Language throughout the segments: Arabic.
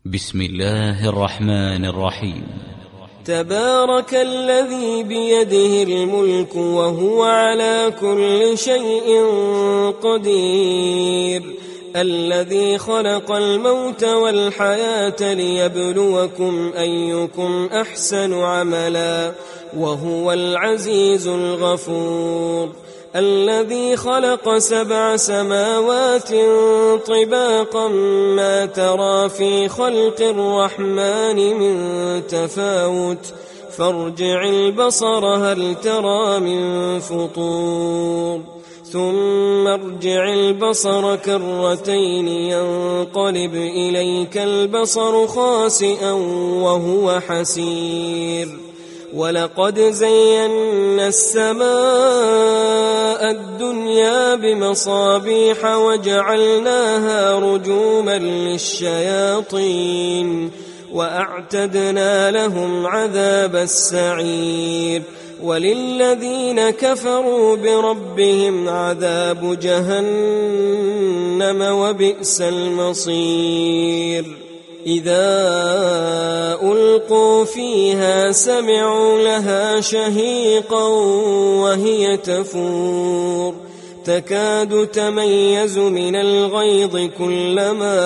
بسم الله الرحمن الرحيم. تبارك الذي بيده الملك وهو على كل شيء قدير، الذي خلق الموت والحياة ليبلوكم أيكم أحسن عملا وهو العزيز الغفور، الذي خلق 7 سماوات طباقا ما ترى في خلق الرحمن من تفاوت فارجع البصر هل ترى من فطور ثم ارجع البصر كرتين ينقلب إليك البصر خاسئا وهو حسير، ولقد زينا السماء الدنيا بمصابيح وجعلناها رجوما للشياطين وأعتدنا لهم عذاب السعير، وللذين كفروا بربهم عذاب جهنم وبئس المصير. إذا ألقوا فيها سمعوا لها شهيقا وهي تفور تكاد تميز من الغيظ كلما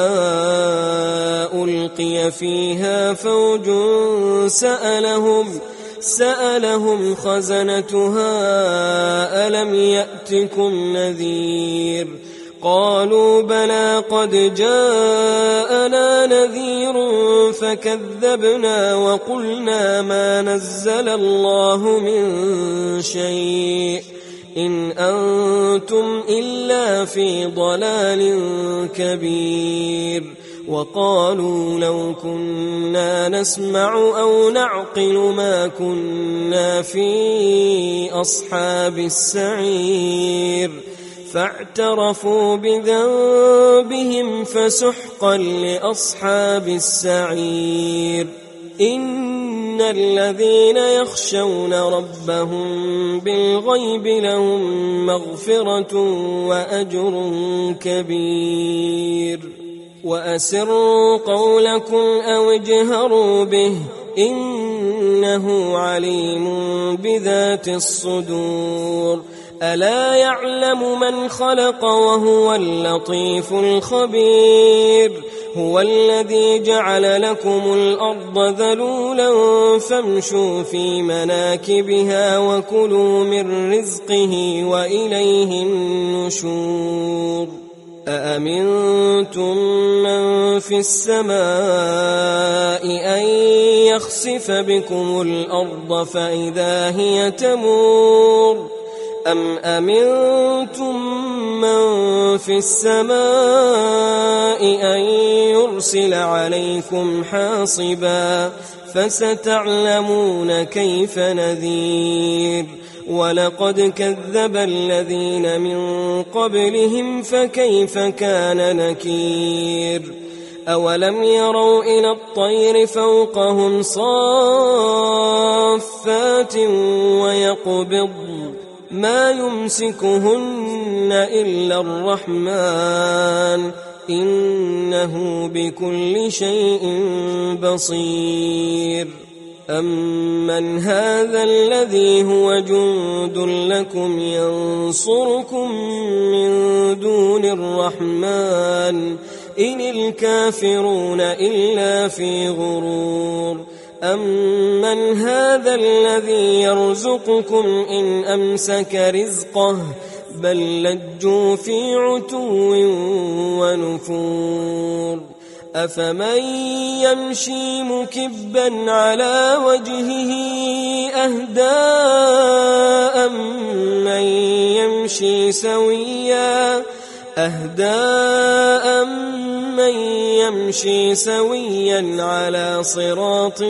ألقي فيها فوج سألهم خزنتها ألم يأتكم نذير، قالوا بلى قد جاءنا نذير فكذبنا وقلنا ما نزل الله من شيء إن أنتم إلا في ضلال كبير، وقالوا لو كنا نسمع أو نعقل ما كنا في أصحاب السعير، فاعترفوا بذنبهم فسحقا لأصحاب السعير. إن الذين يخشون ربهم بالغيب لهم مغفرة وأجر كبير، وأسروا قولكم أو اجهروا به إنه عليم بذات الصدور، ألا يعلم من خلق وهو اللطيف الخبير، هو الذي جعل لكم الأرض ذلولا فامشوا في مناكبها وكلوا من رزقه وإليه النشور. أأمنتم من في السماء أن يخسف بكم الأرض فإذا هي تمور، أم أمنتم من في السماء أن يرسل عليكم حاصبا فستعلمون كيف نذير، ولقد كذب الذين من قبلهم فكيف كان نكير، أولم يروا إلى الطير فوقهم صافات ويقبض ما يمسكهن إلا الرحمن إنه بكل شيء بصير. أمن هذا الذي هو جند لكم ينصركم من دون الرحمن إن الكافرون إلا في غرور، أمن هذا الذي يرزقكم إن أمسك رزقه بل لجوا في عتو ونفور، أفمن يمشي مكبا على وجهه أهدى أمن يمشي سويا على صراط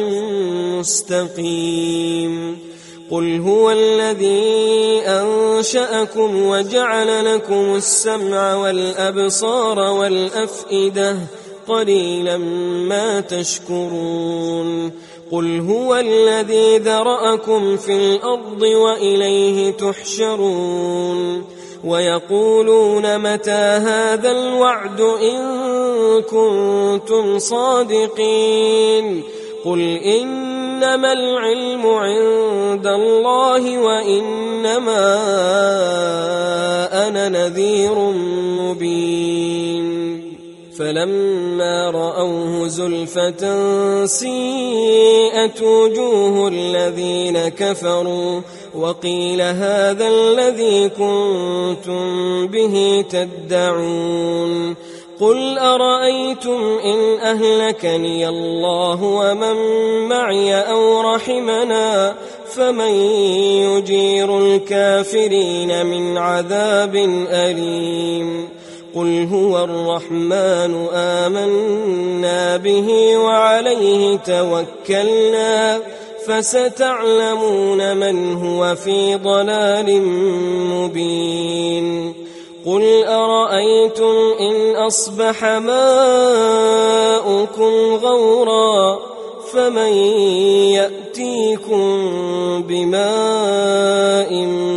مستقيم. قل هو الذي أنشأكم وجعل لكم السمع والأبصار والأفئدة قليلا ما تشكرون. قل هو الذي ذرأكم في الأرض وإليه تحشرون. ويقولون متى هذا الوعد إن كنتم صادقين قل إنما العلم عند الله وإنما أنا نذير مبين فلما رأوه زلفة سيئت وجوه الذين كفروا وقيل هذا الذي كنتم به تدعون قل أرأيتم إن أهلكني الله ومن معي أو رحمنا فمن يجير الكافرين من عذاب أليم قل هو الرحمن آمنا به وعليه توكلنا فستعلمون من هو في ضلال مبين قل أرأيتم إن أصبح ماؤكم غورا فمن يأتيكم بماء